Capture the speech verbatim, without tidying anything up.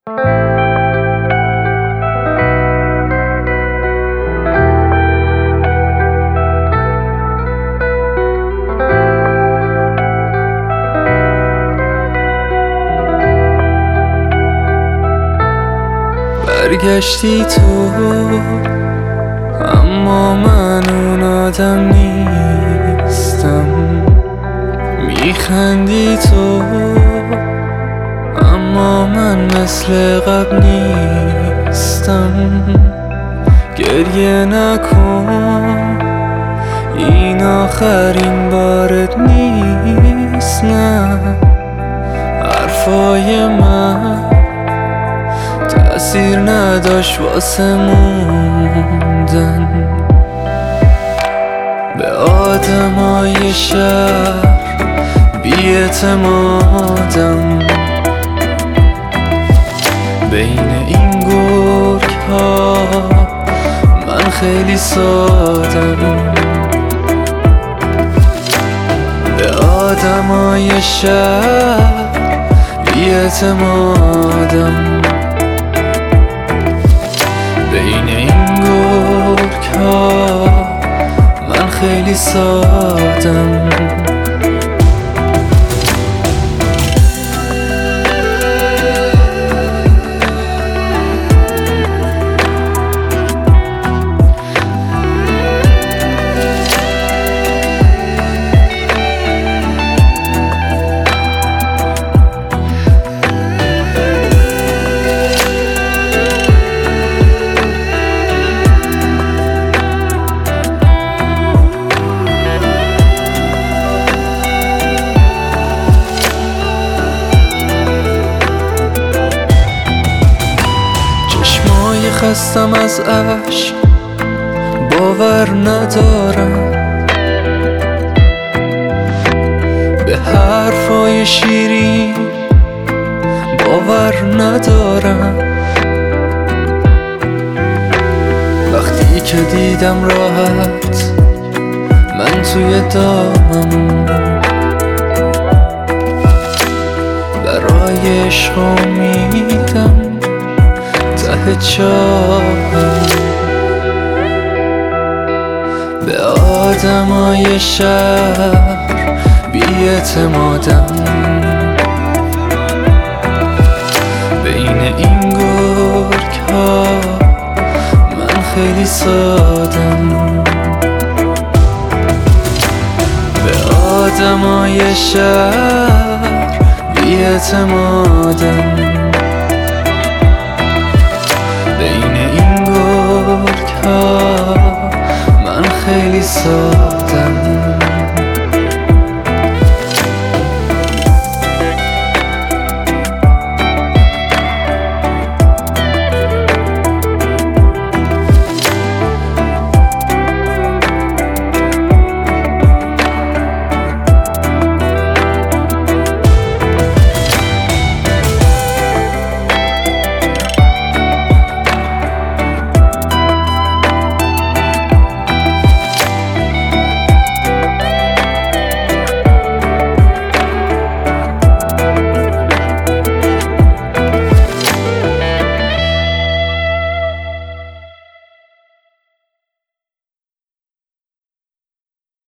برگشتی تو، اما من اون آدم نیستم. میخندی تو، اما من مثل قبل نیستم. گریه نکن، این آخرین بارت نیست. نه، حرفای من تأثیر نداشت واسه موندن. به آدمای شهر بی‌اعتمادم. بین این گرگ ها من خیلی سادم. به آدمای شهر بی‌اعتمادم. بین این گرگ ها من خیلی سادم. خستم از عشق، باور ندارم به حرفای شیرین، باور ندارم. وقتی که دیدم راحت من توی دامم، برای عشق امیدم ته چاهم. به آدمای شهر بی‌اعتمادم. بین این گرگ ها من خیلی سادم. به آدمای شهر بی‌اعتمادم.